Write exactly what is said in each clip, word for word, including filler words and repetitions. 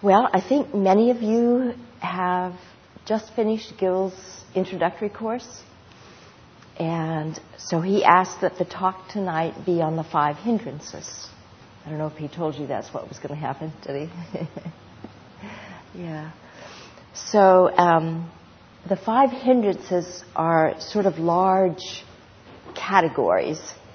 Well, I think many of you have just finished Gil's introductory course. And so he asked that the talk tonight be on the five hindrances. I don't know if he told you that's what was going to happen, did he? Yeah. So um, the five hindrances are sort of large categories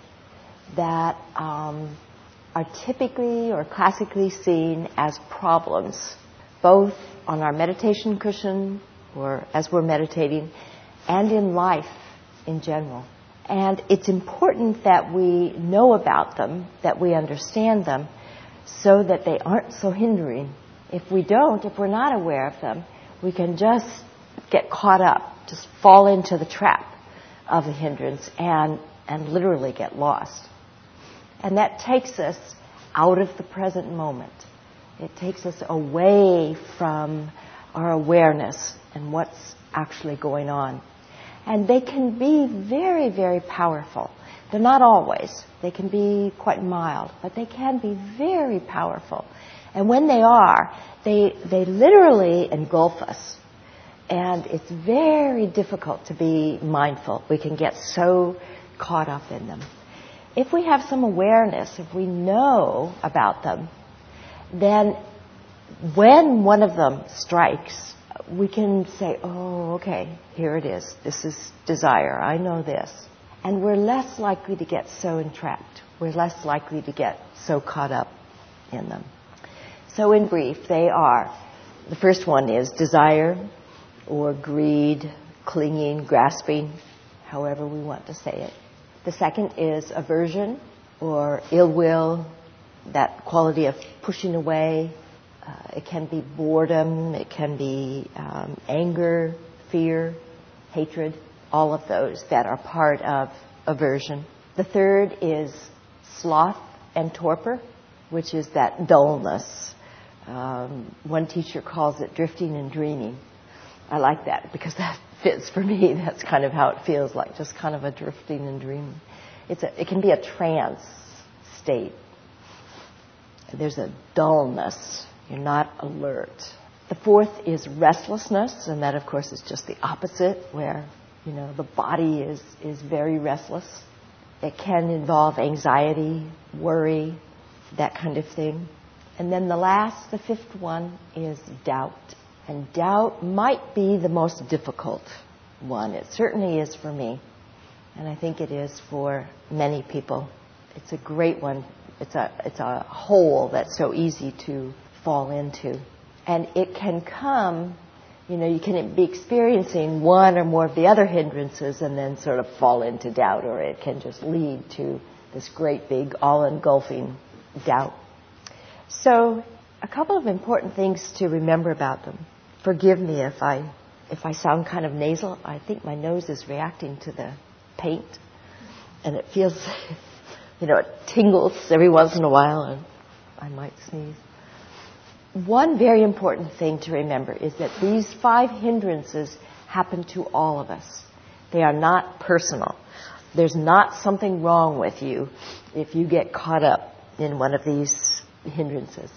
that um, are typically or classically seen as problems, both on our meditation cushion or as we're meditating, and in life in general. And it's important that we know about them, that we understand them, so that they aren't so hindering. If we don't, if we're not aware of them, we can just get caught up, just fall into the trap of a hindrance and, and literally get lost. And that takes us out of the present moment. It takes us away from our awareness and what's actually going on. And they can be very, very powerful. They're not always. They can be quite mild, but they can be very powerful. And when they are, they they literally engulf us. And it's very difficult to be mindful. We can get so caught up in them. If we have some awareness, if we know about them, then when one of them strikes, we can say, oh, okay, here it is. This is desire. I know this. And we're less likely to get so entrapped. We're less likely to get so caught up in them. So in brief, they are, the first one is desire or greed, clinging, grasping, however we want to say it. The second is aversion or ill will, that quality of pushing away. Uh, it can be boredom, it can be um, anger, fear, hatred, all of those that are part of aversion. The third is sloth and torpor, which is that dullness. Um, one teacher calls it drifting and dreaming. I like that because that fits for me. That's kind of how it feels like, just kind of a drifting and dreaming. It's a, it can be a trance state. There's a dullness. You're not alert. The fourth is restlessness, and that, of course, is just the opposite, where, you know, the body is, is very restless. It can involve anxiety, worry, that kind of thing. And then the last, the fifth one, is doubt. And doubt might be the most difficult one. It certainly is for me. And I think it is for many people. It's a great one. It's a, it's a hole that's so easy to fall into. And it can come, you know, you can be experiencing one or more of the other hindrances and then sort of fall into doubt, or it can just lead to this great big all-engulfing doubt. So a couple of important things to remember about them. Forgive me if I if I sound kind of nasal. I think my nose is reacting to the paint, and it feels, you know, it tingles every once in a while, and I might sneeze. One very important thing to remember is that these five hindrances happen to all of us. They are not personal. There's not something wrong with you if you get caught up in one of these hindrances.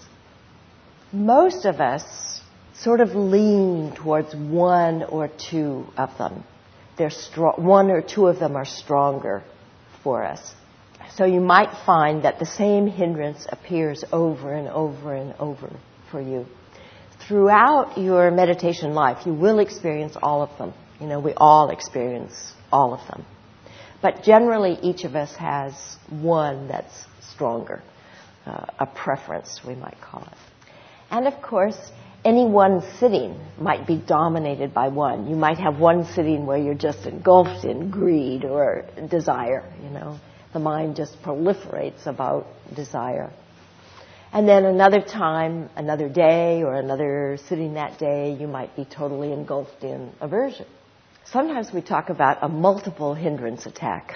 Most of us sort of lean towards one or two of them. They're strong, one or two of them are stronger for us. So you might find that the same hindrance appears over and over and over for you. Throughout your meditation life, you will experience all of them. You know, we all experience all of them. But generally, each of us has one that's stronger, uh, a preference, we might call it. And of course, any one sitting might be dominated by one. You might have one sitting where you're just engulfed in greed or desire, you know. The mind just proliferates about desire. And then another time, another day, or another sitting that day, you might be totally engulfed in aversion. Sometimes we talk about a multiple hindrance attack.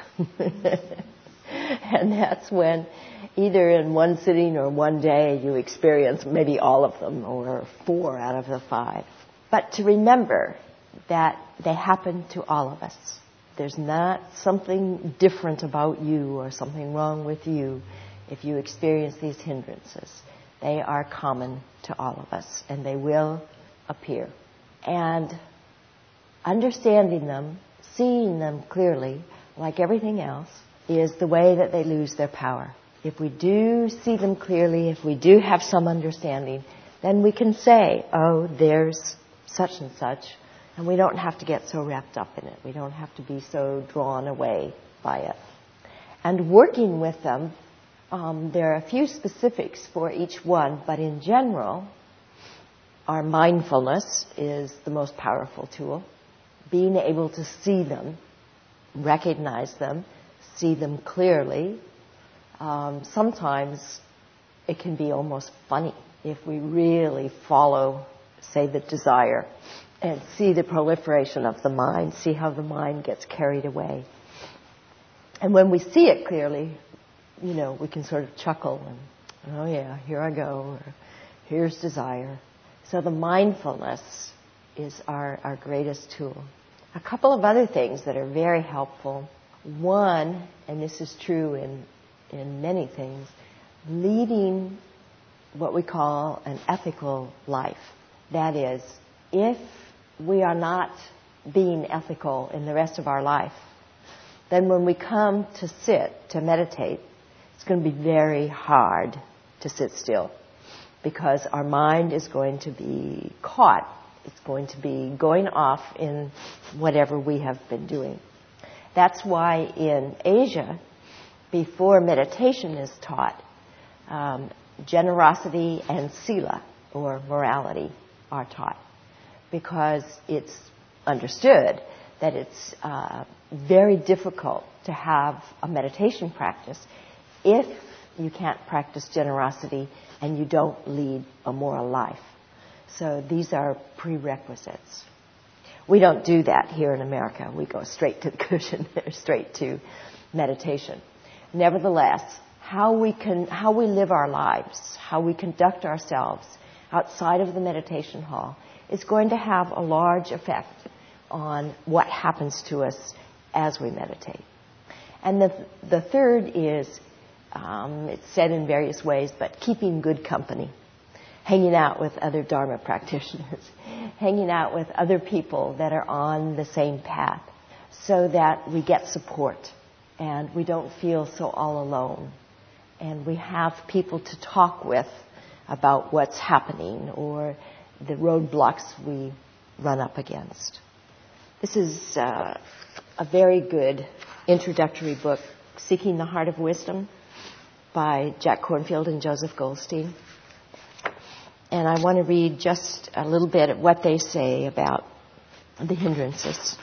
And that's when either in one sitting or one day you experience maybe all of them or four out of the five. But to remember that they happen to all of us. There's not something different about you or something wrong with you if you experience these hindrances. They are common to all of us, and they will appear. And understanding them, seeing them clearly, like everything else, is the way that they lose their power. If we do see them clearly, if we do have some understanding, then we can say, oh, there's such and such, and we don't have to get so wrapped up in it. We don't have to be so drawn away by it. And working with them, um, there are a few specifics for each one, but in general, our mindfulness is the most powerful tool. Being able to see them, recognize them, see them clearly. Um, sometimes it can be almost funny if we really follow, say, the desire and see the proliferation of the mind, see how the mind gets carried away. And when we see it clearly, you know, we can sort of chuckle and, oh yeah, here I go, or here's desire. So the mindfulness is our, our greatest tool. A couple of other things that are very helpful. One, and this is true in, in many things, leading what we call an ethical life. That is, if we are not being ethical in the rest of our life, then when we come to sit, to meditate, it's going to be very hard to sit still because our mind is going to be caught. It's going to be going off in whatever we have been doing. That's why in Asia, before meditation is taught, um, generosity and sila, or morality, are taught. Because it's understood that it's uh, very difficult to have a meditation practice if you can't practice generosity and you don't lead a moral life. So these are prerequisites. We don't do that here in America. We go straight to the cushion, straight to meditation. Nevertheless, how we can, how we live our lives, how we conduct ourselves outside of the meditation hall is going to have a large effect on what happens to us as we meditate. And the, the third is, um, it's said in various ways, but keeping good company. Hanging out with other Dharma practitioners, hanging out with other people that are on the same path so that we get support and we don't feel so all alone. And we have people to talk with about what's happening or the roadblocks we run up against. This is uh, a very good introductory book, Seeking the Heart of Wisdom, by Jack Kornfield and Joseph Goldstein. And I want to read just a little bit of what they say about the hindrances.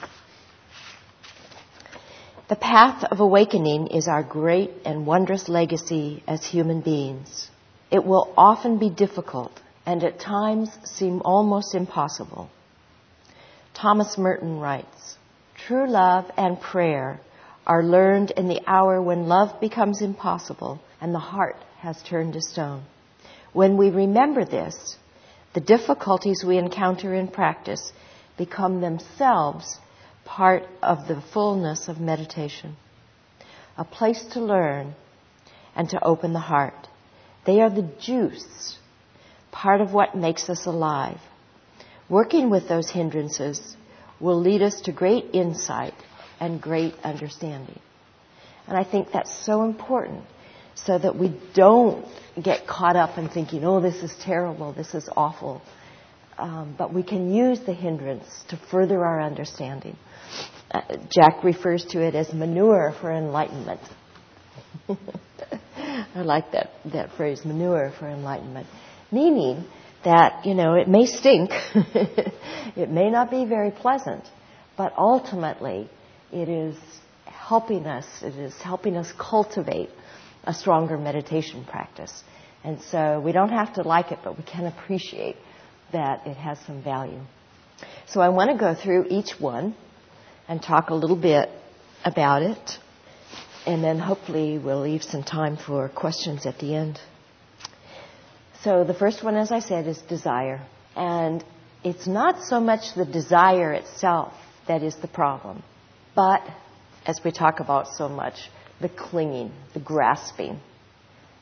The path of awakening is our great and wondrous legacy as human beings. It will often be difficult and at times seem almost impossible. Thomas Merton writes, "True love and prayer are learned in the hour when love becomes impossible and the heart has turned to stone. When we remember this, the difficulties we encounter in practice become themselves part of the fullness of meditation, a place to learn and to open the heart. They are the juice, part of what makes us alive. Working with those hindrances will lead us to great insight and great understanding." And I think that's so important, so that we don't get caught up in thinking, oh, this is terrible, this is awful. Um, but we can use the hindrance to further our understanding. Uh, Jack refers to it as manure for enlightenment. I like that, that phrase, manure for enlightenment. Meaning that, you know, it may stink, it may not be very pleasant, but ultimately it is helping us, it is helping us cultivate a stronger meditation practice. And so we don't have to like it, but we can appreciate that it has some value. So I want to go through each one and talk a little bit about it, and then hopefully we'll leave some time for questions at the end. So the first one, as I said, is desire. And it's not so much the desire itself that is the problem, but, as we talk about so much, the clinging, the grasping,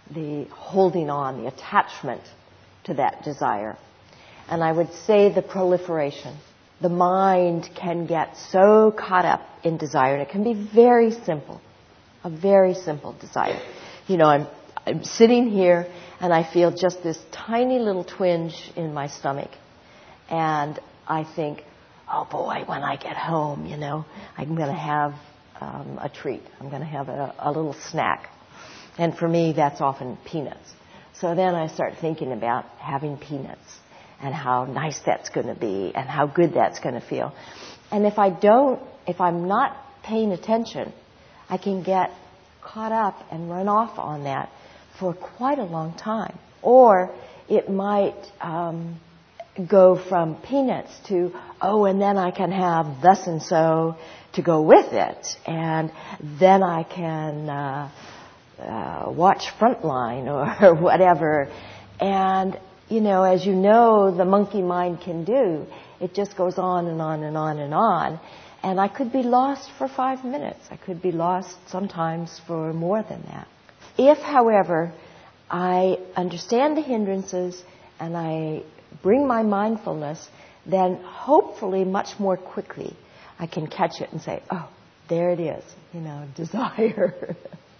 the holding on, the attachment to that desire. And I would say the proliferation. The mind can get so caught up in desire, and it can be very simple, a very simple desire. You know, I'm, I'm sitting here, and I feel just this tiny little twinge in my stomach. And I think, oh boy, when I get home, you know, I'm going to have um, a treat. I'm going to have a, a little snack. And for me, that's often peanuts. So then I start thinking about having peanuts and how nice that's going to be and how good that's going to feel. And if I don't, if I'm not paying attention, I can get caught up and run off on that for quite a long time. Or it might um, go from peanuts to, oh, and then I can have thus and so to go with it. And then I can uh, uh, watch Frontline or whatever. And you know, as you know, the monkey mind can do, it just goes on and on and on and on. And I could be lost for five minutes. I could be lost sometimes for more than that. If, however, I understand the hindrances and I bring my mindfulness, then hopefully much more quickly I can catch it and say, oh, there it is, you know, desire.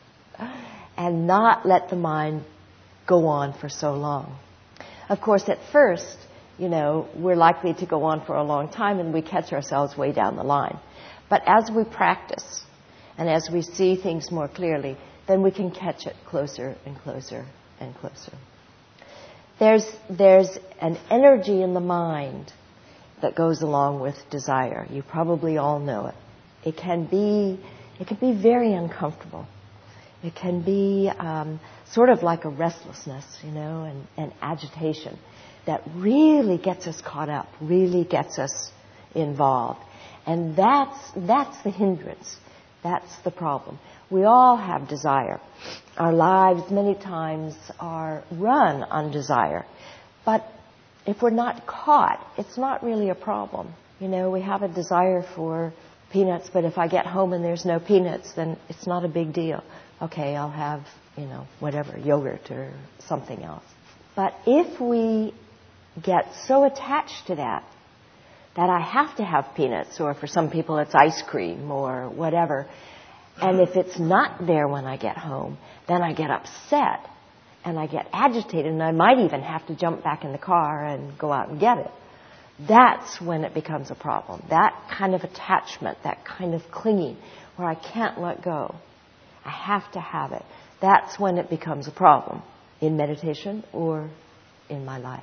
And not let the mind go on for so long. Of course, at first, you know, we're likely to go on for a long time and we catch ourselves way down the line. But as we practice and as we see things more clearly, then we can catch it closer and closer and closer. There's, there's an energy in the mind that goes along with desire. You probably all know it. It can be, it can be very uncomfortable. It can be um, sort of like a restlessness, you know, and, and agitation that really gets us caught up, really gets us involved. And that's, that's the hindrance. That's the problem. We all have desire. Our lives many times are run on desire. But if we're not caught, it's not really a problem. You know, we have a desire for peanuts, but if I get home and there's no peanuts, then it's not a big deal. Okay, I'll have, you know, whatever, yogurt or something else. But if we get so attached to that, that I have to have peanuts, or for some people it's ice cream or whatever, and if it's not there when I get home, then I get upset and I get agitated and I might even have to jump back in the car and go out and get it. That's when it becomes a problem. That kind of attachment, that kind of clinging where I can't let go. I have to have it. That's when it becomes a problem in meditation or in my life.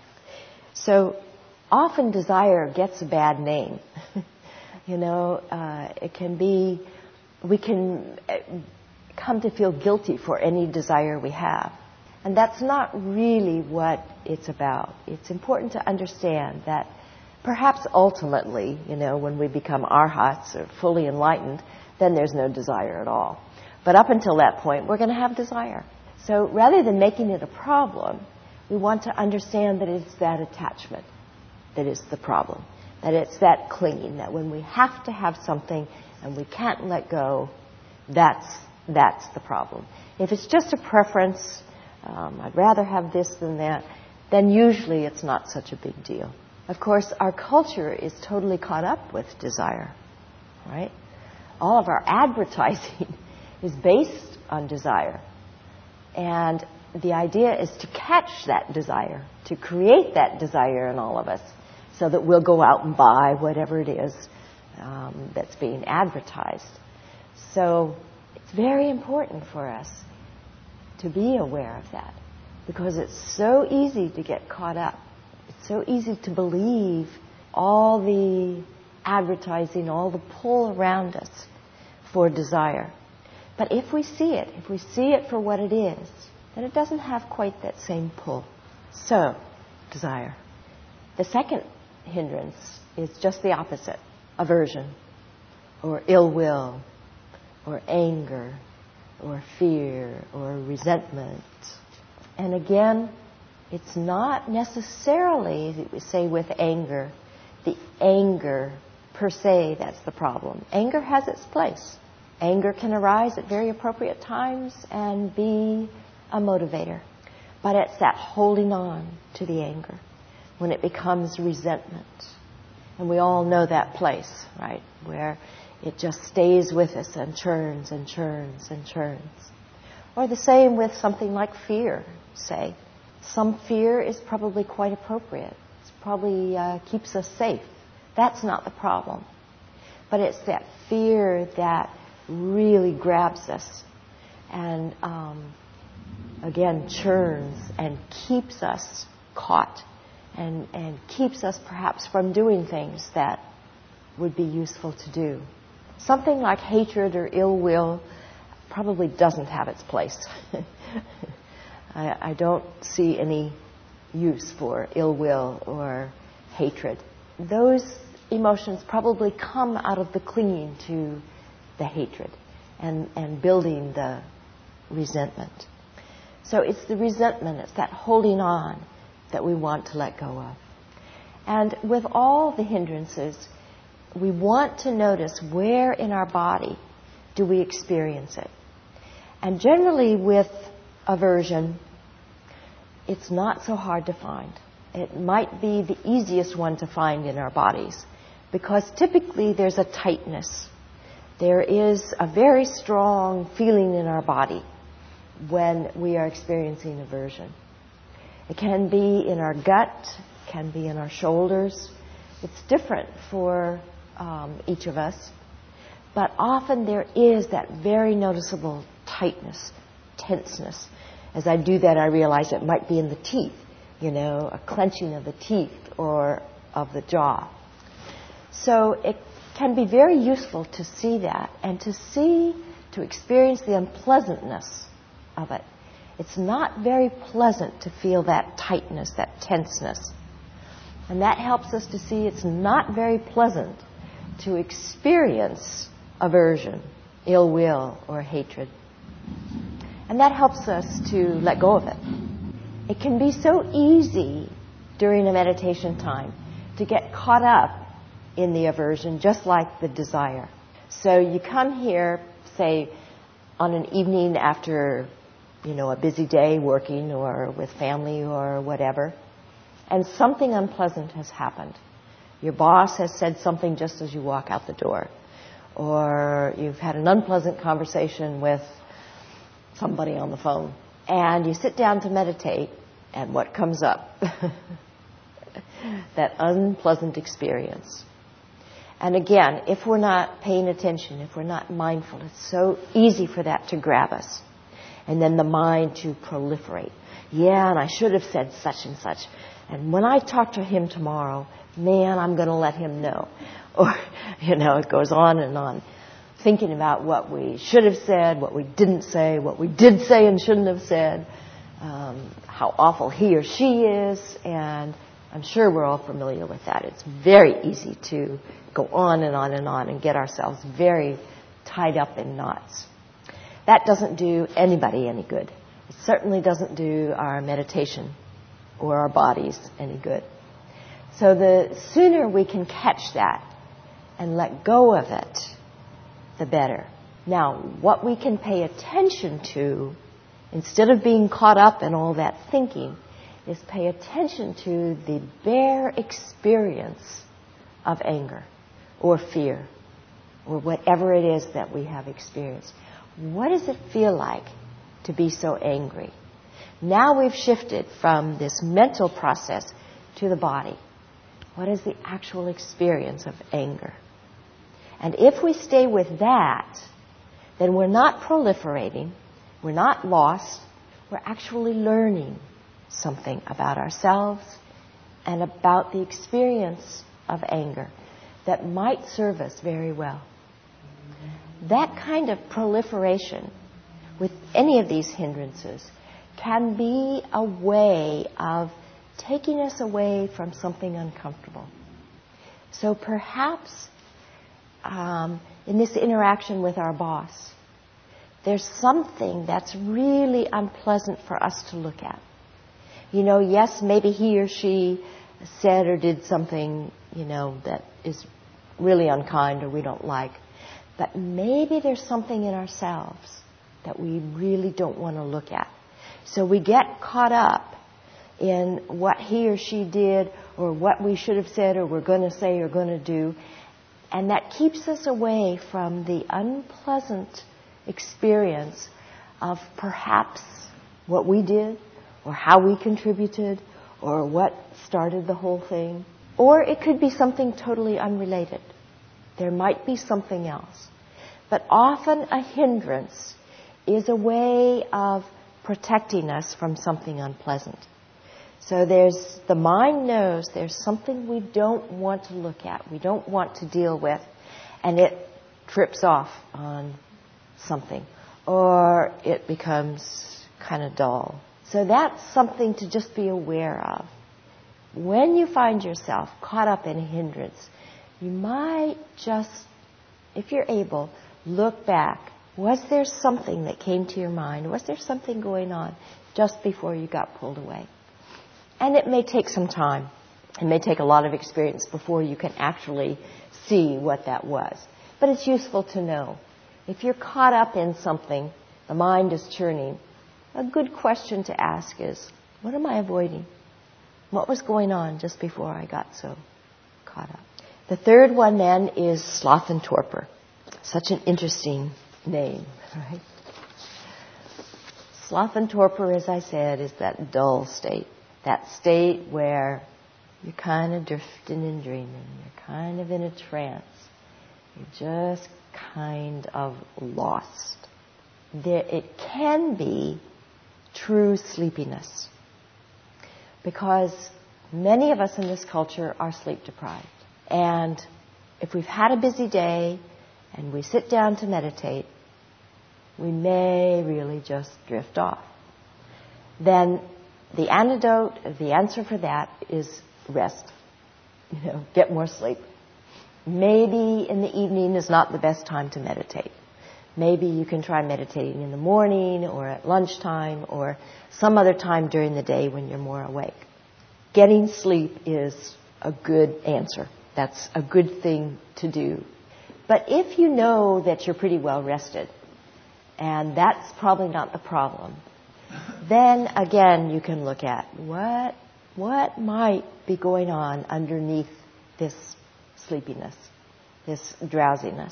So often desire gets a bad name. you know, uh, it can be, we can come to feel guilty for any desire we have. And that's not really what it's about. It's important to understand that perhaps ultimately, you know, when we become arhats or fully enlightened, then there's no desire at all. But up until that point, we're going to have desire. So rather than making it a problem, we want to understand that it's that attachment that is the problem, that it's that clinging, that when we have to have something and we can't let go, that's, that's the problem. If it's just a preference, um, I'd rather have this than that, then usually it's not such a big deal. Of course, our culture is totally caught up with desire, right? All of our advertising is based on desire. And the idea is to catch that desire, to create that desire in all of us so that we'll go out and buy whatever it is um, that's being advertised. So it's very important for us to be aware of that because it's so easy to get caught up. It's so easy to believe all the advertising, all the pull around us for desire. But if we see it, if we see it for what it is, then it doesn't have quite that same pull. So, desire. The second hindrance is just the opposite. Aversion, or ill will, or anger, or fear, or resentment. And again, it's not necessarily, say, with anger, the anger per se that's the problem. Anger has its place. Anger can arise at very appropriate times and be a motivator. But it's that holding on to the anger when it becomes resentment. And we all know that place, right, where it just stays with us and churns and churns and churns. Or the same with something like fear, say. Some fear is probably quite appropriate. It probably uh, keeps us safe. That's not the problem. But it's that fear that really grabs us and, um, again, churns and keeps us caught and, and keeps us perhaps from doing things that would be useful to do. Something like hatred or ill will probably doesn't have its place. I, I don't see any use for ill will or hatred. Those emotions probably come out of the clinging to the hatred and, and building the resentment. So it's the resentment, it's that holding on that we want to let go of. And with all the hindrances, we want to notice where in our body do we experience it. And generally with aversion, it's not so hard to find. It might be the easiest one to find in our bodies because typically there's a tightness. There is a very strong feeling in our body when we are experiencing aversion. It can be in our gut, it can be in our shoulders. It's different for um, each of us. But often there is that very noticeable tightness, tenseness. As I do that, I realize it might be in the teeth, you know, a clenching of the teeth or of the jaw. So it can be very useful to see that and to see, to experience the unpleasantness of it. It's not very pleasant to feel that tightness, that tenseness. And that helps us to see it's not very pleasant to experience aversion, ill will, or hatred. And that helps us to let go of it. It can be so easy during a meditation time to get caught up in the aversion, just like the desire. So you come here, say, on an evening after, you know, a busy day working or with family or whatever, and something unpleasant has happened. Your boss has said something just as you walk out the door. Or you've had an unpleasant conversation with somebody on the phone. And you sit down to meditate, and what comes up? That unpleasant experience. And again, if we're not paying attention, if we're not mindful, it's so easy for that to grab us. And then the mind to proliferate. Yeah, and I should have said such and such. And when I talk to him tomorrow, man, I'm going to let him know. Or, you know, it goes on and on. Thinking about what we should have said, what we didn't say, what we did say and shouldn't have said, um, how awful he or she is, and I'm sure we're all familiar with that. It's very easy to go on and on and on and get ourselves very tied up in knots. That doesn't do anybody any good. It certainly doesn't do our meditation or our bodies any good. So the sooner we can catch that and let go of it, the better. Now, what we can pay attention to, instead of being caught up in all that thinking, is pay attention to the bare experience of anger or fear or whatever it is that we have experienced. What does it feel like to be so angry? Now we've shifted from this mental process to the body. What is the actual experience of anger? And if we stay with that, then we're not proliferating, we're not lost, we're actually learning something about ourselves and about the experience of anger that might serve us very well. That kind of proliferation with any of these hindrances can be a way of taking us away from something uncomfortable. So perhaps um, in this interaction with our boss, there's something that's really unpleasant for us to look at. You know, yes, maybe he or she said or did something, you know, that is really unkind or we don't like. But maybe there's something in ourselves that we really don't want to look at. So we get caught up in what he or she did or what we should have said or we're going to say or going to do. And that keeps us away from the unpleasant experience of perhaps what we did or how we contributed or what started the whole thing. Or it could be something totally unrelated. There might be something else. But often a hindrance is a way of protecting us from something unpleasant. So there's, the mind knows there's something we don't want to look at, we don't want to deal with, and it trips off on something, or it becomes kind of dull. So that's something to just be aware of. When you find yourself caught up in a hindrance, you might just, if you're able, look back. Was there something that came to your mind? Was there something going on just before you got pulled away? And it may take some time. It may take a lot of experience before you can actually see what that was. But it's useful to know. If you're caught up in something, the mind is churning, a good question to ask is, what am I avoiding? What was going on just before I got so caught up? The third one then is sloth and torpor. Such an interesting name, right? Sloth and torpor, as I said, is that dull state. That state where you're kind of drifting and dreaming. You're kind of in a trance. You're just kind of lost. There, it can be true sleepiness. Because many of us in this culture are sleep deprived. And if we've had a busy day and we sit down to meditate, we may really just drift off. Then the antidote, the answer for that is rest. You know, get more sleep. Maybe in the evening is not the best time to meditate. Maybe you can try meditating in the morning or at lunchtime or some other time during the day when you're more awake. Getting sleep is a good answer. That's a good thing to do. But if you know that you're pretty well rested, and that's probably not the problem, then again you can look at what what might be going on underneath this sleepiness, this drowsiness.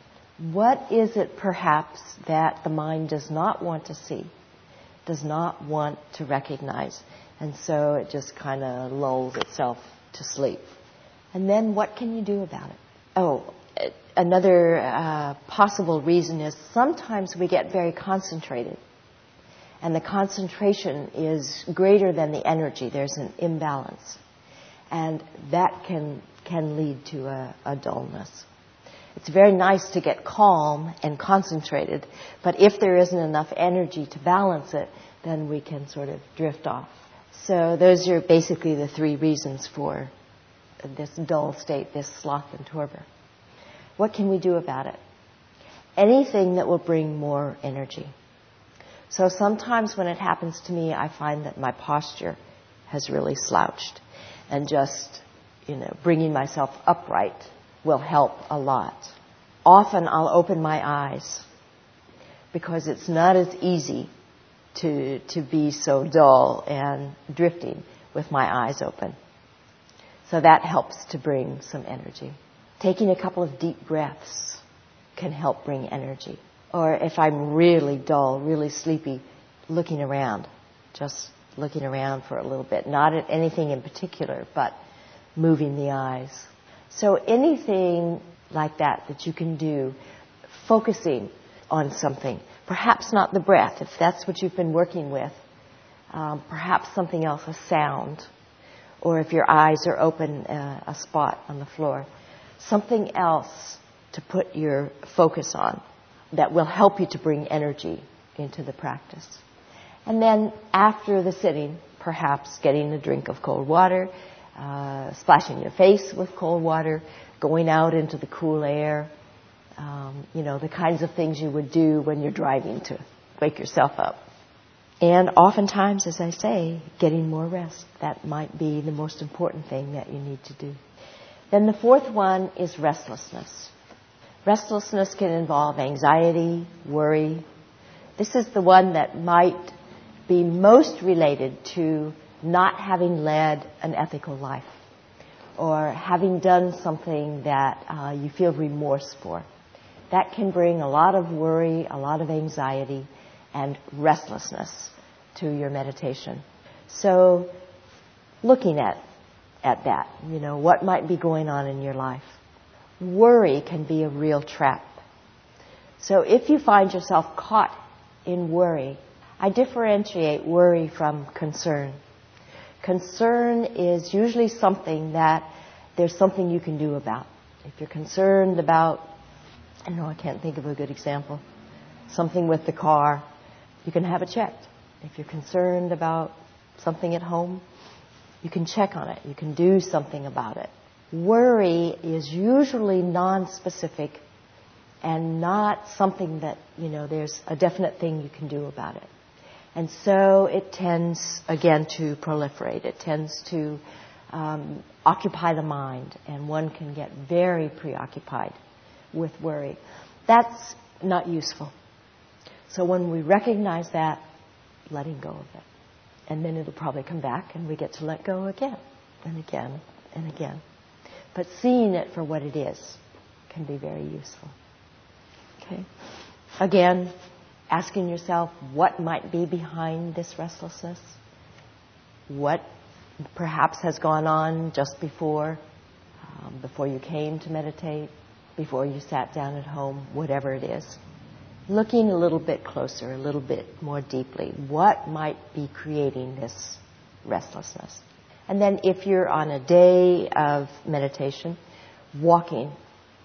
What is it perhaps that the mind does not want to see, does not want to recognize, and so it just kind of lulls itself to sleep? And then what can you do about it? Oh, another uh, possible reason is sometimes we get very concentrated. And the concentration is greater than the energy. There's an imbalance. And that can can lead to a, a dullness. It's very nice to get calm and concentrated, but if there isn't enough energy to balance it, then we can sort of drift off. So those are basically the three reasons for this dull state, this sloth and torpor. What can we do about it? Anything that will bring more energy. So sometimes when it happens to me, I find that my posture has really slouched. And just, you know, bringing myself upright will help a lot. Often I'll open my eyes because it's not as easy to to be so dull and drifting with my eyes open. So that helps to bring some energy. Taking a couple of deep breaths can help bring energy. Or if I'm really dull, really sleepy, looking around, just looking around for a little bit, not at anything in particular, but moving the eyes. So anything like that that you can do, focusing on something, perhaps not the breath, if that's what you've been working with, um, perhaps something else, a sound, or if your eyes are open, uh, a spot on the floor, something else to put your focus on that will help you to bring energy into the practice. And then after the sitting, perhaps getting a drink of cold water, uh, splashing your face with cold water, going out into the cool air, um, you know, the kinds of things you would do when you're driving to wake yourself up. And oftentimes, as I say, getting more rest. That might be the most important thing that you need to do. Then the fourth one is restlessness. Restlessness can involve anxiety, worry. This is the one that might be most related to not having led an ethical life or having done something that uh, you feel remorse for. That can bring a lot of worry, a lot of anxiety, and restlessness to your meditation. So looking at, at that, you know, what might be going on in your life. Worry can be a real trap. So if you find yourself caught in worry, I differentiate worry from concern. Concern is usually something that there's something you can do about. If you're concerned about, I know I can't think of a good example, something with the car, you can have it checked. If you're concerned about something at home, you can check on it. You can do something about it. Worry is usually non-specific and not something that, you know, there's a definite thing you can do about it. And so it tends, again, to proliferate. It tends to um, occupy the mind, and one can get very preoccupied with worry. That's not useful. So when we recognize that, letting go of it. And then it'll probably come back, and we get to let go again and again and again. But seeing it for what it is can be very useful. Okay? Again, asking yourself what might be behind this restlessness. What perhaps has gone on just before, um, before you came to meditate, before you sat down at home, whatever it is. Looking a little bit closer, a little bit more deeply. What might be creating this restlessness? And then if you're on a day of meditation, walking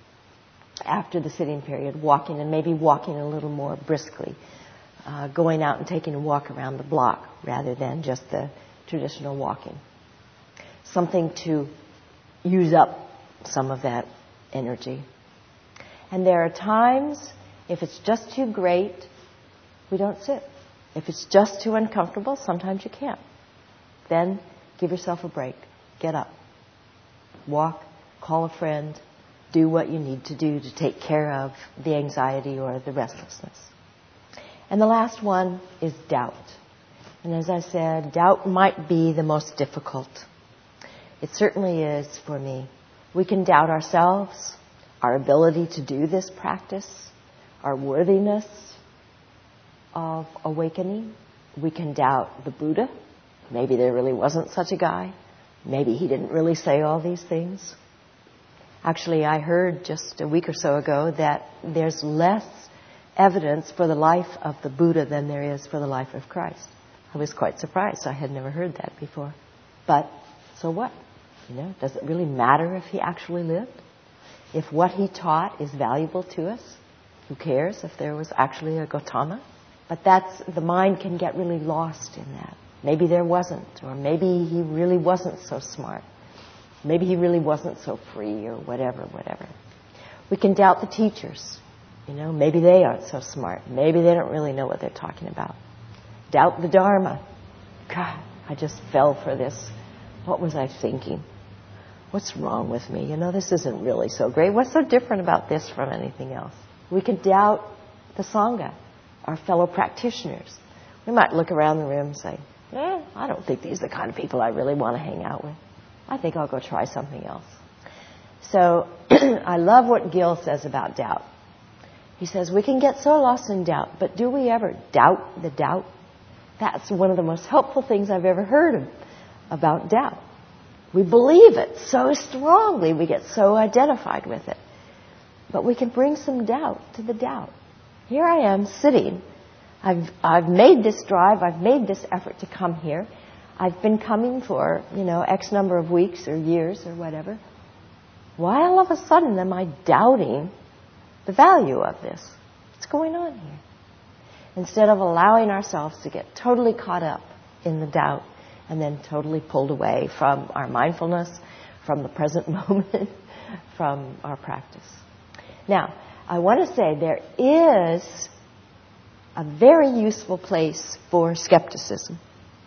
after the sitting period, walking and maybe walking a little more briskly, uh, going out and taking a walk around the block rather than just the traditional walking. Something to use up some of that energy. And there are times, if it's just too great, we don't sit. If it's just too uncomfortable, sometimes you can't. Then give yourself a break. Get up. Walk. Call a friend. Do what you need to do to take care of the anxiety or the restlessness. And the last one is doubt. And as I said, doubt might be the most difficult. It certainly is for me. We can doubt ourselves, our ability to do this practice, our worthiness of awakening. We can doubt the Buddha. Maybe there really wasn't such a guy. Maybe he didn't really say all these things. Actually, I heard just a week or so ago that there's less evidence for the life of the Buddha than there is for the life of Christ. I was quite surprised. I had never heard that before. But so what? You know, does it really matter if he actually lived? If what he taught is valuable to us? Who cares if there was actually a Gautama? But that's, the mind can get really lost in that. Maybe there wasn't, or maybe he really wasn't so smart. Maybe he really wasn't so free, or whatever, whatever. We can doubt the teachers. You know, maybe they aren't so smart. Maybe they don't really know what they're talking about. Doubt the Dharma. God, I just fell for this. What was I thinking? What's wrong with me? You know, this isn't really so great. What's so different about this from anything else? We can doubt the Sangha, our fellow practitioners. We might look around the room and say, eh, I don't think these are the kind of people I really want to hang out with. I think I'll go try something else. So I love what Gil says about doubt. He says, we can get so lost in doubt, but do we ever doubt the doubt? That's one of the most helpful things I've ever heard of, about doubt. We believe it so strongly, we get so identified with it. But we can bring some doubt to the doubt. Here I am sitting. I've, I've made this drive. I've made this effort to come here. I've been coming for, you know, X number of weeks or years or whatever. Why all of a sudden am I doubting the value of this? What's going on here? Instead of allowing ourselves to get totally caught up in the doubt and then totally pulled away from our mindfulness, from the present moment, from our practice. Now, I want to say there is a very useful place for skepticism,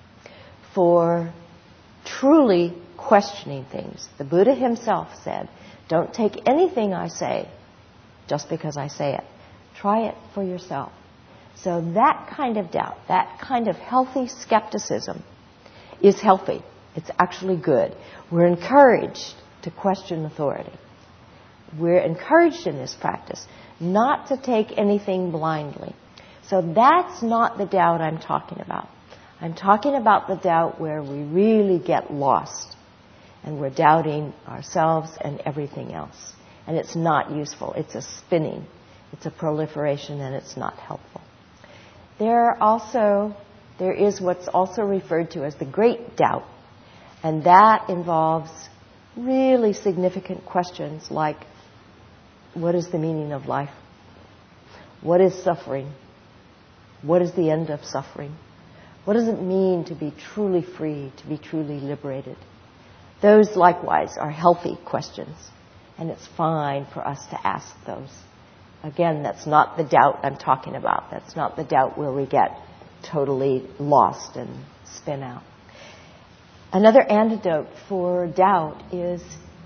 for truly questioning things. The Buddha himself said, don't take anything I say just because I say it. Try it for yourself. So that kind of doubt, that kind of healthy skepticism is healthy. It's actually good. We're encouraged to question authority. We're encouraged in this practice not to take anything blindly. So that's not the doubt I'm talking about. I'm talking about the doubt where we really get lost and we're doubting ourselves and everything else. And it's not useful. It's a spinning. It's a proliferation, and it's not helpful. There are also, there is what's also referred to as the great doubt, and that involves really significant questions like, what is the meaning of life? What is suffering? What is the end of suffering? What does it mean to be truly free, to be truly liberated? Those likewise are healthy questions, and it's fine for us to ask those. Again, that's not the doubt I'm talking about. That's not the doubt where we get totally lost and spin out. Another antidote for doubt is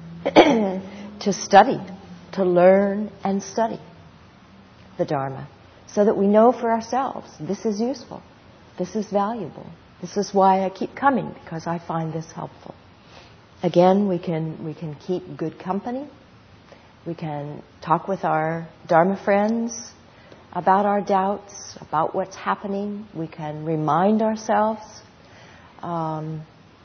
to study, to learn and study the Dharma, so that we know for ourselves, this is useful, this is valuable, this is why I keep coming, because I find this helpful. Again, we can we can keep good company. We can talk with our Dharma friends about our doubts, about what's happening. We can remind ourselves um,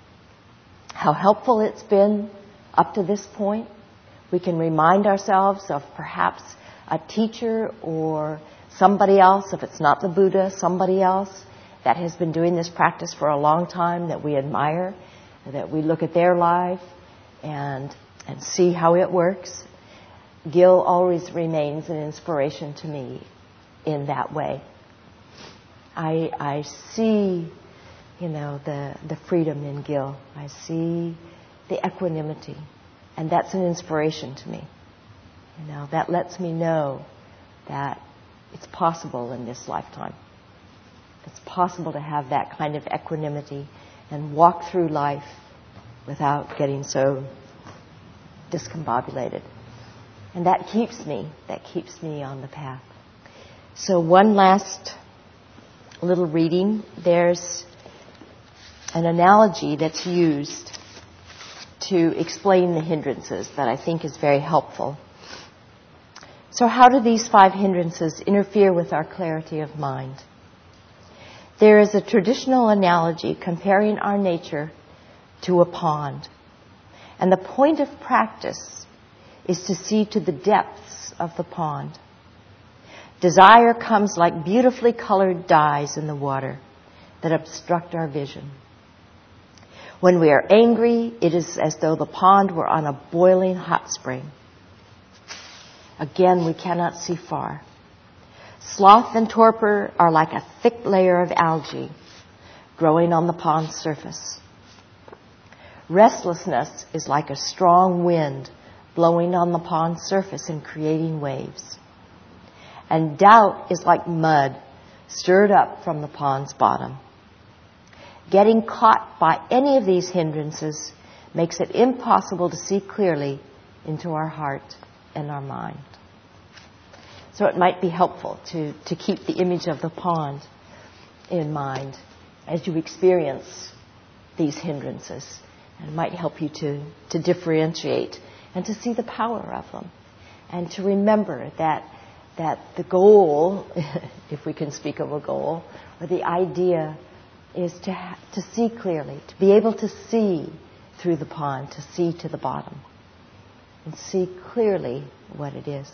how helpful it's been up to this point. We can remind ourselves of perhaps a teacher or somebody else, if it's not the Buddha, somebody else that has been doing this practice for a long time that we admire, that we look at their life and and see how it works. Gil always remains an inspiration to me in that way. I I see, you know, the, the freedom in Gil. I see the equanimity, and that's an inspiration to me. You know, that lets me know that it's possible in this lifetime. It's possible to have that kind of equanimity and walk through life without getting so discombobulated. And that keeps me, that keeps me on the path. So one last little reading. There's an analogy that's used to explain the hindrances that I think is very helpful. So how do these five hindrances interfere with our clarity of mind? There is a traditional analogy comparing our nature to a pond. And the point of practice is to see to the depths of the pond. Desire comes like beautifully colored dyes in the water that obstruct our vision. When we are angry, it is as though the pond were on a boiling hot spring. Again, we cannot see far. Sloth and torpor are like a thick layer of algae growing on the pond's surface. Restlessness is like a strong wind blowing on the pond's surface and creating waves. And doubt is like mud stirred up from the pond's bottom. Getting caught by any of these hindrances makes it impossible to see clearly into our heart and our mind. So it might be helpful to, to keep the image of the pond in mind as you experience these hindrances. And it might help you to, to differentiate and to see the power of them. And to remember that that the goal, if we can speak of a goal, or the idea is to ha- to see clearly, to be able to see through the pond, to see to the bottom, and see clearly what it is.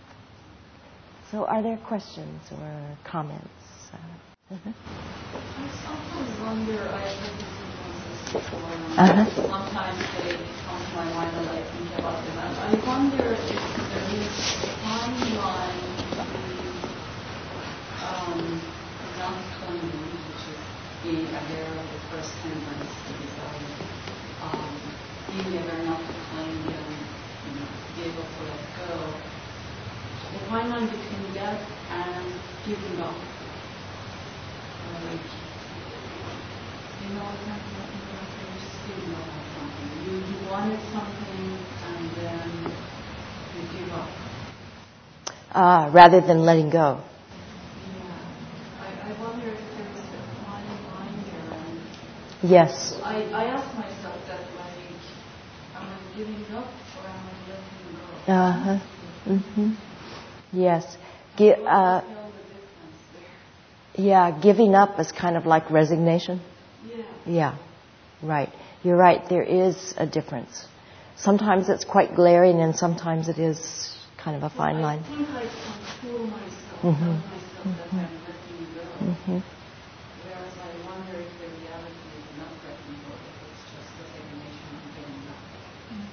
So are there questions or comments? Uh, mm-hmm. I sometimes wonder, I've heard these influences before, and uh-huh. sometimes they come to my mind and I think about them. And I wonder if there is a fine line between um, not clinging, which is being aware of the first hindrance, the desire, um, being aware not to cling and you know, be able to let go. The fine line between that and giving up. Like, you know, it's not something like you're still not something. You, you wanted something and then you give up. Uh, rather than letting go. Yeah. Yes. I, I ask myself that, like, am I giving up or am I letting go? Uh-huh. Mm-hmm. Yes. Gi- uh, yeah, giving up is kind of like resignation. Yeah. Yeah, right. You're right. There is a difference. Sometimes it's quite glaring, and sometimes it is kind of a fine line. I think I can fool myself, Mm-hmm. tell myself mm-hmm. that I'm letting go. Mm-hmm. Whereas I wonder if the reality is not letting go, if it's just resignation and giving up.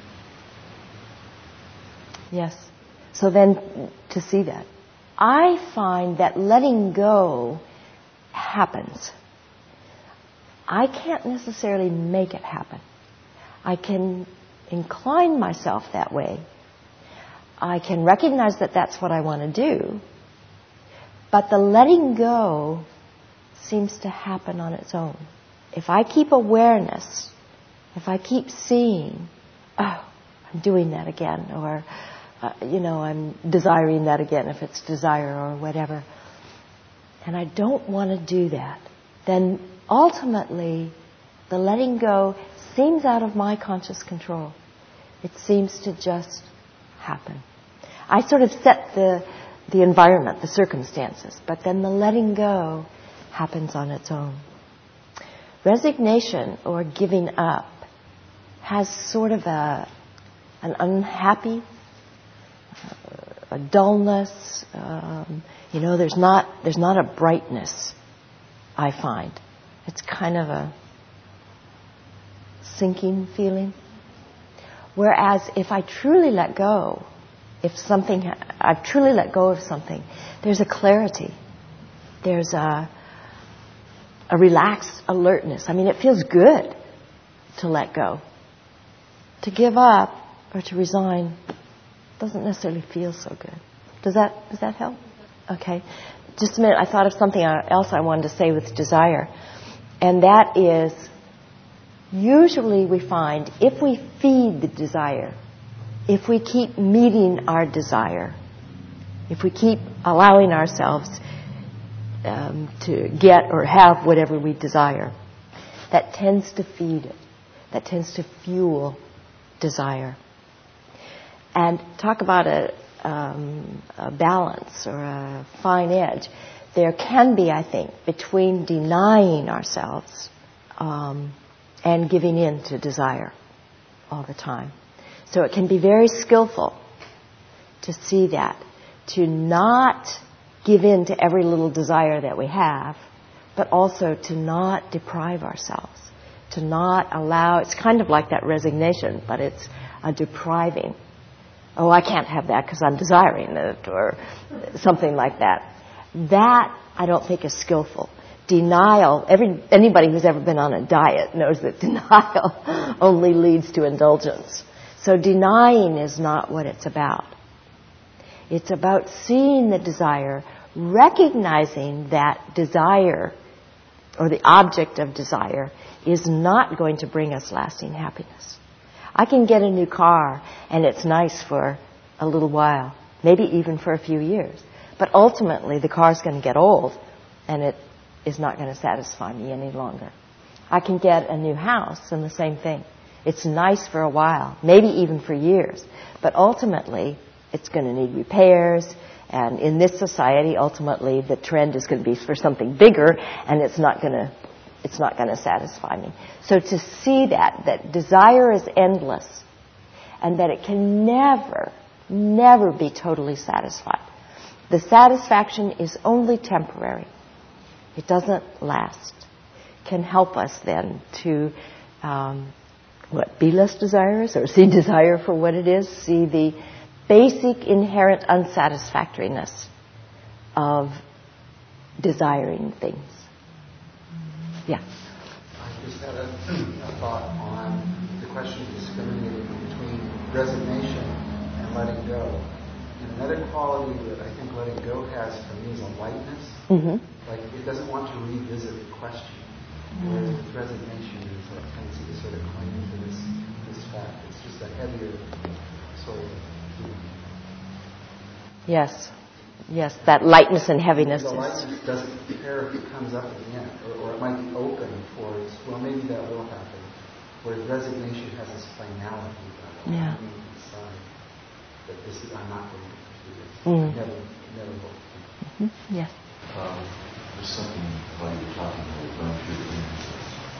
Yes. So then, to see that, I find that letting go happens. I can't necessarily make it happen. I can incline myself that way. I can recognize that that's what I want to do. But the letting go seems to happen on its own. If I keep awareness, if I keep seeing, oh, I'm doing that again, or, uh, you know, I'm desiring that again, if it's desire or whatever, and I don't want to do that, then ultimately the letting go seems out of my conscious control. It seems to just happen. I sort of set the the environment, the circumstances, but then the letting go happens on its own. Resignation or giving up has sort of a an unhappy, a dullness. Um, you know, there's not there's not a brightness, I find. It's kind of a sinking feeling. Whereas if I truly let go, if something, I've truly let go of something, there's a clarity. There's a, a relaxed alertness. I mean, it feels good to let go. To give up or to resign doesn't necessarily feel so good. Does that, does that help? Okay. Just a minute, I thought of something else I wanted to say with desire. And that is, usually we find if we feed the desire, if we keep meeting our desire, if we keep allowing ourselves um, to get or have whatever we desire, that tends to feed it. That tends to fuel desire. And talk about a, um, a balance or a fine edge. There can be, I think, between denying ourselves um, and giving in to desire all the time. So it can be very skillful to see that, to not give in to every little desire that we have, but also to not deprive ourselves, to not allow, it's kind of like that resignation, but it's a depriving. Oh, I can't have that because I'm desiring it, or something like that. That, I don't think, is skillful. Denial, every, anybody who's ever been on a diet knows that denial only leads to indulgence. So denying is not what it's about. It's about seeing the desire, recognizing that desire, or the object of desire, is not going to bring us lasting happiness. I can get a new car, and it's nice for a little while, maybe even for a few years. But ultimately, the car's going to get old, and it is not going to satisfy me any longer. I can get a new house, and the same thing. It's nice for a while, maybe even for years. But ultimately, it's going to need repairs. And in this society, ultimately, the trend is going to be for something bigger, and it's not going to, it's not going to satisfy me. So to see that, that desire is endless, and that it can never, never be totally satisfied. The satisfaction is only temporary. It doesn't last. Can help us then to, um, what, be less desirous, or see desire for what it is, see the basic inherent unsatisfactoriness of desiring things. Yeah. I just had a, a thought on the question of discriminating between resignation and letting go. And another quality that I think letting go has for me is a lightness. Mm-hmm. Like it doesn't want to revisit the question. Whereas with resignation, there's a tendency to sort of cling to this this fact. It's just a heavier sort of feeling. Yes. Yes, that lightness and heaviness. The lightness doesn't care if it comes up at the end, or, or it might be open towards, well, maybe that will happen. Whereas resignation has this finality about it. Yeah. I need to decide that this is, I'm not going to do this. Mm. Never, never will. Mm-hmm. Yes. Um, there's something while you're talking about going through the images.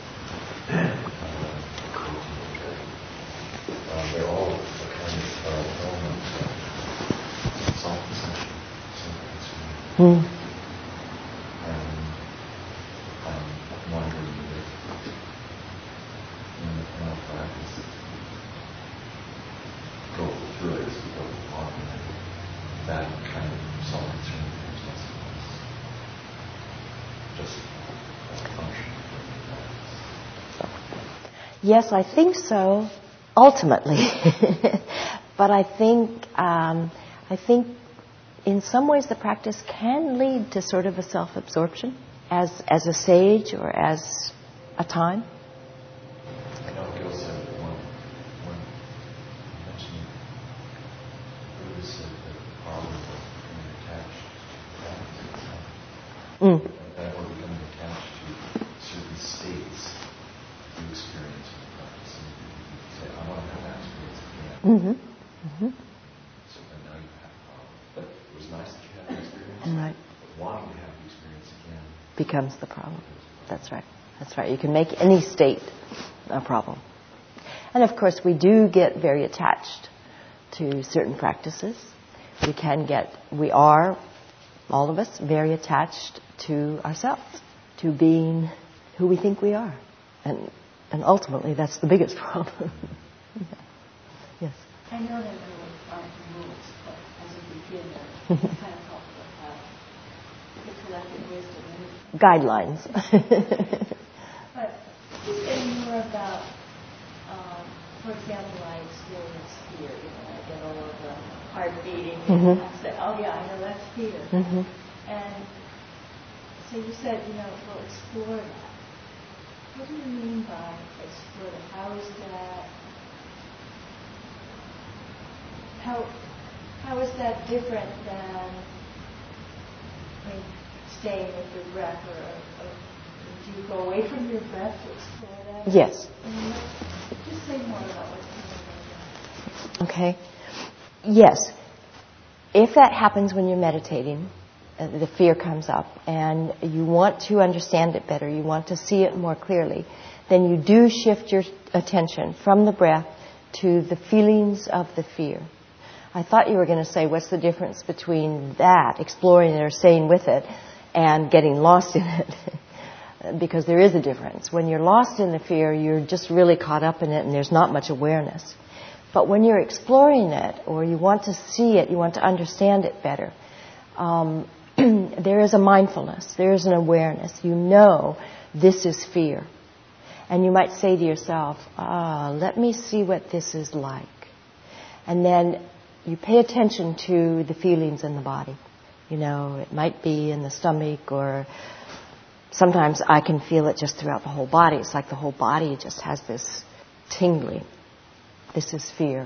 Um, they're all a kind of uh, element of self-possession, self-concern. Mm. And I'm wondering if in the in our practice, go through it as we go along, and that kind of self-concern becomes less and less just a function of the practice. Yes, I think so. Ultimately, but I think um, I think in some ways the practice can lead to sort of a self-absorption as as a sage or as a time. I know Gil said that when, when mentioning Buddha said that the problem was becoming attached to practice itself, Mm. and that we're becoming attached to certain states you experience in the practice. And you say, I want to have that experience again. Mm-hmm. Mm-hmm. So then now you have a problem. But it was nice that you had the experience. Right. But wanting to have the experience again Becomes the problem. That's right. That's right. You can make any state a problem. And of course, we do get very attached to certain practices. We can get, we are, all of us, very attached to ourselves, to being who we think we are. And and ultimately, that's the biggest problem. Yes. I know that there aren't rules, but as a beginner, it's kind of helpful to have the collective wisdom. And Guidelines. But just saying more about, um, for example, I experience fear. You know, I get all of the heart beating, and Mhm. I say, "Oh yeah, I know that's fear." Mm-hmm. And so you said, you know, well, explore that. What do you mean by explore that? How is that? How how is that different than, I mean, staying with your breath, or, or, or do you go away from your breath to explore that? Yes. I mean, just say more about what's going on. Okay. Yes. If that happens when you're meditating, uh, the fear comes up, and you want to understand it better, you want to see it more clearly, then you do shift your attention from the breath to the feelings of the fear. I thought you were going to say, what's the difference between that, exploring it or staying with it, and getting lost in it? Because there is a difference. When you're lost in the fear, you're just really caught up in it, and there's not much awareness. But when you're exploring it, or you want to see it, you want to understand it better, um, there is a mindfulness, there is an awareness. You know this is fear. And you might say to yourself, ah, let me see what this is like. And then you pay attention to the feelings in the body. You know, it might be in the stomach, or sometimes I can feel it just throughout the whole body. It's like the whole body just has this tingling. This is fear.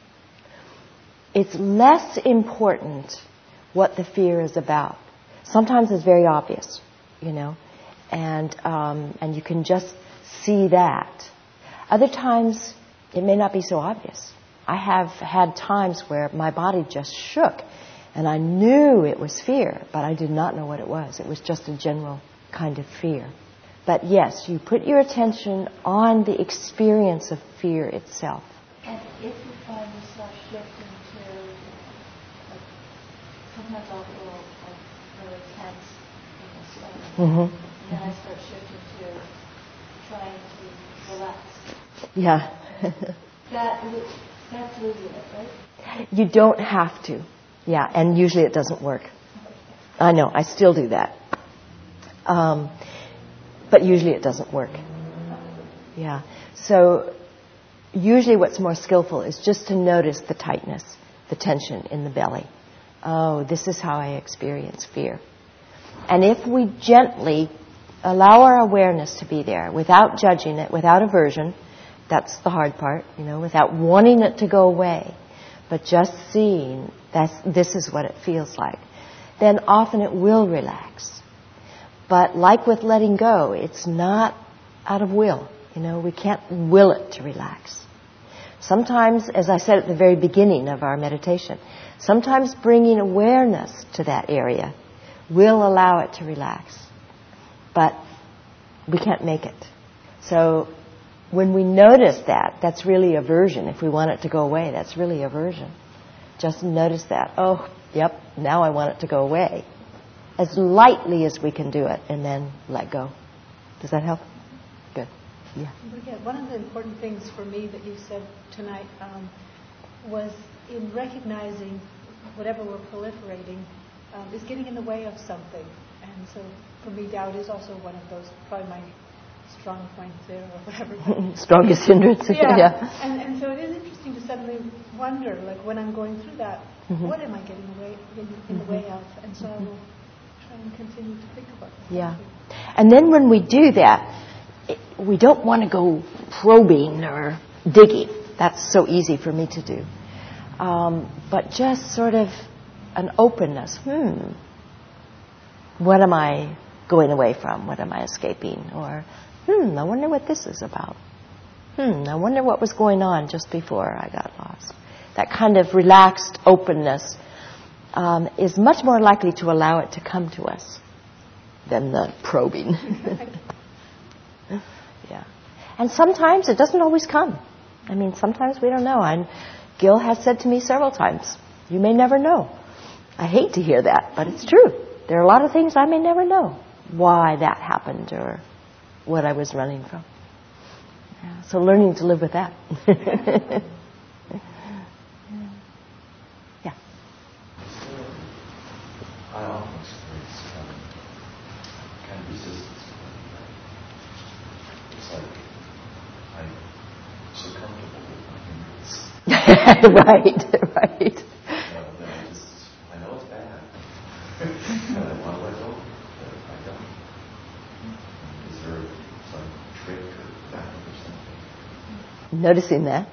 It's less important what the fear is about. Sometimes it's very obvious, you know, and um, and you can just see that. Other times it may not be so obvious. I have had times where my body just shook, and I knew it was fear, but I did not know what it was. It was just a general kind of fear. But yes, you put your attention on the experience of fear itself. And if you find yourself shifting to, like, sometimes I'll feel like really tense in the stomach, Mm-hmm. and then I start shifting to trying to relax. Yeah. That that's losing it, right? You don't have to. Yeah, and usually it doesn't work. I know, I still do that. Um, but usually it doesn't work. Yeah. So usually what's more skillful is just to notice the tightness, the tension in the belly. Oh, this is how I experience fear. And if we gently allow our awareness to be there without judging it, without aversion, that's the hard part, you know, without wanting it to go away, but just seeing that this is what it feels like, then often it will relax. But like with letting go, it's not out of will. You know, we can't will it to relax. Sometimes, as I said at the very beginning of our meditation, sometimes bringing awareness to that area will allow it to relax. But we can't make it. So when we notice that, that's really aversion. If we want it to go away, that's really aversion. Just notice that. Oh, yep, now I want it to go away. As lightly as we can do it, and then let go. Does that help? Good. Yeah. Yeah, one of the important things for me that you said tonight um, was in recognizing whatever we're proliferating um, is getting in the way of something. And so for me, doubt is also one of those, probably my strong points there or whatever. Strongest hindrance. Yeah. yeah. And, and so it is interesting to suddenly wonder, like when I'm going through that, mm-hmm. what am I getting away, in, in mm-hmm. the way of? And so I will try and continue to think about that. Yeah. And then when we do that, we don't want to go probing or digging. That's so easy for me to do. Um, but just sort of an openness. Hmm. What am I going away from? What am I escaping? Or, hmm, I wonder what this is about. Hmm, I wonder what was going on just before I got lost. That kind of relaxed openness um, is much more likely to allow it to come to us than the probing. Yeah. And sometimes it doesn't always come. I mean, sometimes we don't know. And Gil has said to me several times, you may never know. I hate to hear that, but it's true. There are a lot of things I may never know why that happened or what I was running from. Yeah, so learning to live with that. Yeah. I often experience um, kind of resistance to that. It's like I'm so comfortable with my hindrance. Right, right. Uh, that I just, I know it's bad. And I want to let go, but I don't. Is there some trick or method or something? Noticing that.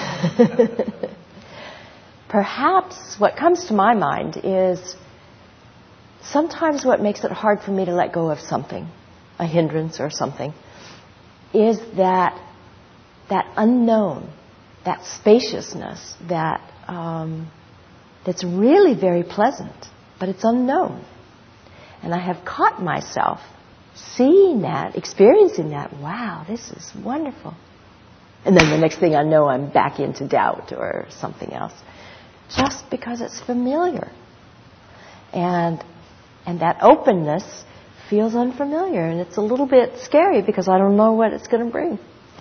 Perhaps what comes to my mind is sometimes what makes it hard for me to let go of something, a hindrance or something, is that that unknown, that spaciousness, that um, that's really very pleasant, but it's unknown. And I have caught myself seeing that, experiencing that. Wow, this is wonderful. And then the next thing I know, I'm back into doubt or something else, just because it's familiar. And and that openness feels unfamiliar, and it's a little bit scary because I don't know what it's going to bring.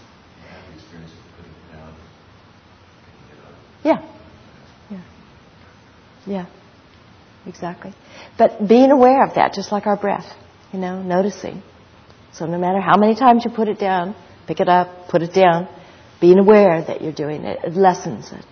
Yeah. Yeah. Yeah. Exactly. But being aware of that, just like our breath, you know, noticing. So no matter how many times you put it down, pick it up, put it down, being aware that you're doing it, it lessens it.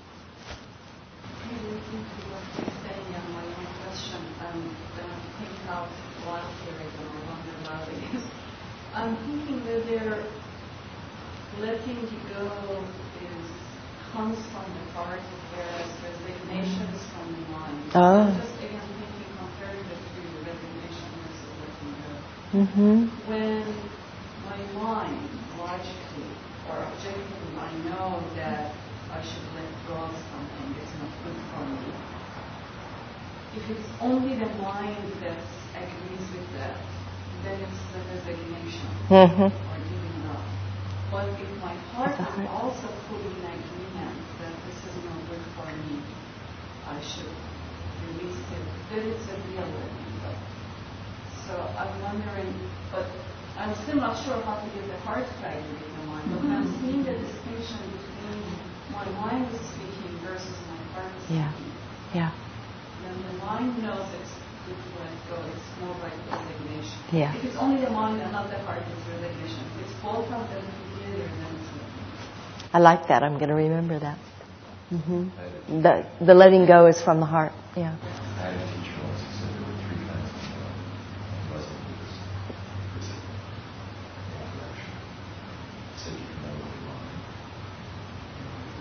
I'm thinking that their letting go is comes from the heart, whereas resignation is from the mind. Oh. I'm just again thinking comparing the two, resignation versus letting go. Mm-hmm. When my mind, logically or objectively, I know that I should let go of something, it's not good for me. If it's only the mind that agrees with that, then it's the resignation Mm-hmm. or giving up. But if my heart is also fully in agreement that this is not good for me, I should release it, then it's a real letting go. So I'm wondering, but I'm still not sure how to get the heart tied with the mind. But I'm seeing the distinction between my mind is speaking versus my heart is Yeah. speaking. Yeah. Then the mind knows it's good to let go. It's more like resignation. Yeah. If it's only the mind and not the heart, it's resignation. If it's both of them together, then it's letting go. I like that. I'm going to remember that. Mm-hmm. The the letting go is from the heart. Yeah. I had a teacher once who said there were three kinds of love. One wasn't this physical direction. He said you can know what you want.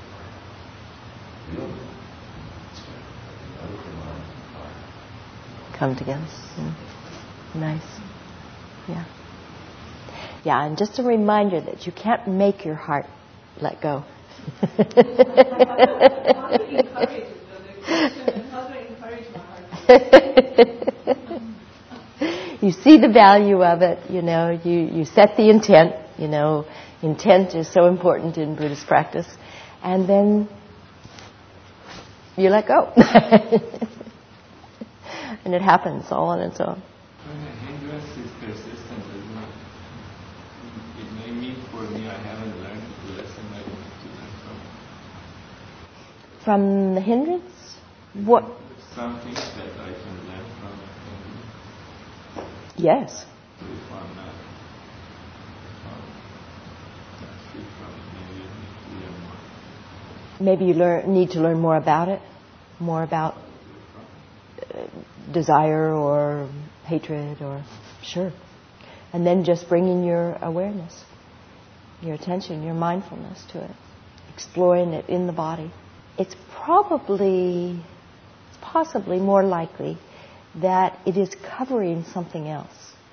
You know what you want. Real love. You know with your mind and heart. come together. Yeah. Nice. Yeah. Yeah, and just a reminder that you can't make your heart let go. How to encourage it, though? The question is how to encourage my heart. You see the value of it, you know, you, you set the intent, you know, intent is so important in Buddhist practice, and then you let go. And it happens all on its own. When the hindrance is persistent, isn't it? It may mean for me I haven't learned the lesson I want to learn from. From the hindrance? What? Some things that I can learn from the hindrance. Yes. So if I'm not, um, not free from it, maybe I need to learn more. Maybe you learn, need to learn more about it, more about uh, desire or hatred or, sure. And then just bringing your awareness, your attention, your mindfulness to it, exploring it in the body. It's probably, it's possibly more likely that it is covering something else.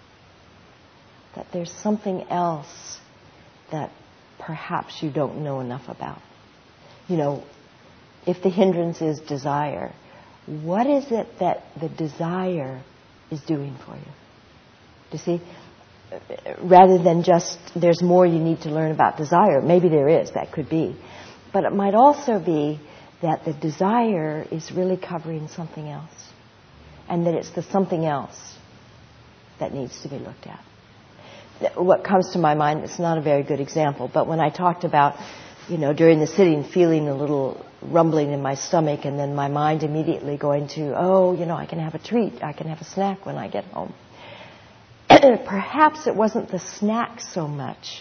That there's something else that perhaps you don't know enough about. You know, if the hindrance is desire, what is it that the desire is doing for you? Do you see? Rather than just, there's more you need to learn about desire. Maybe there is, that could be. But it might also be that the desire is really covering something else. And that it's the something else that needs to be looked at. What comes to my mind, it's not a very good example, but when I talked about, you know, during the sitting feeling a little rumbling in my stomach and then my mind immediately going to, oh, you know, I can have a treat, I can have a snack when I get home. Perhaps it wasn't the snack so much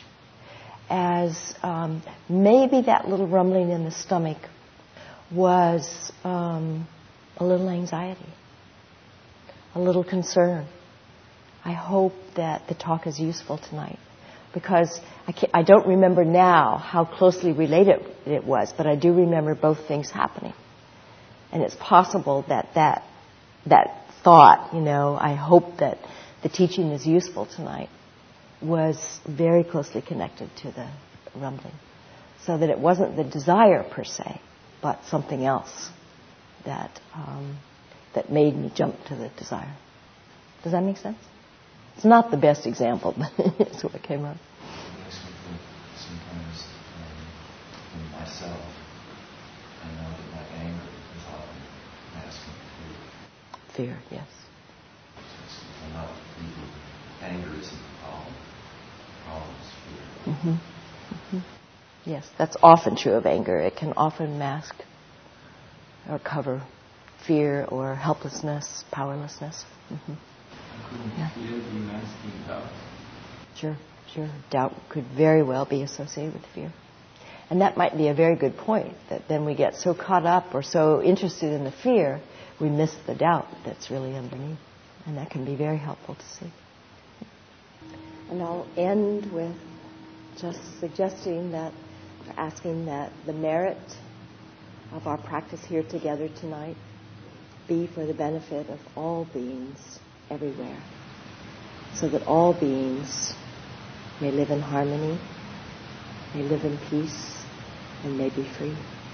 as um, maybe that little rumbling in the stomach was um, a little anxiety, a little concern. I hope that the talk is useful tonight, because I, can't, I don't remember now how closely related it was, but I do remember both things happening. And it's possible that that, that thought, you know, I hope that the teaching is useful tonight, was very closely connected to the rumbling. So that it wasn't the desire per se, but something else that um, that made me jump to the desire. Does that make sense? It's not the best example, but it's what came up. It makes me think sometimes um, in myself, I know that my anger is often masking fear. Fear, yes. So if I'm not really, anger isn't the problem. The problem is fear. Mm-hmm. Mm-hmm. Yes, that's often true of anger. It can often mask or cover fear or helplessness, powerlessness. Mm-hmm. Couldn't Yeah. fear be masking doubt? Sure, sure. Doubt could very well be associated with fear. And that might be a very good point, that then we get so caught up or so interested in the fear, we miss the doubt that's really underneath. And that can be very helpful to see. And I'll end with just suggesting that, or asking that the merit of our practice here together tonight be for the benefit of all beings everywhere, so that all beings may live in harmony, may live in peace, and may be free.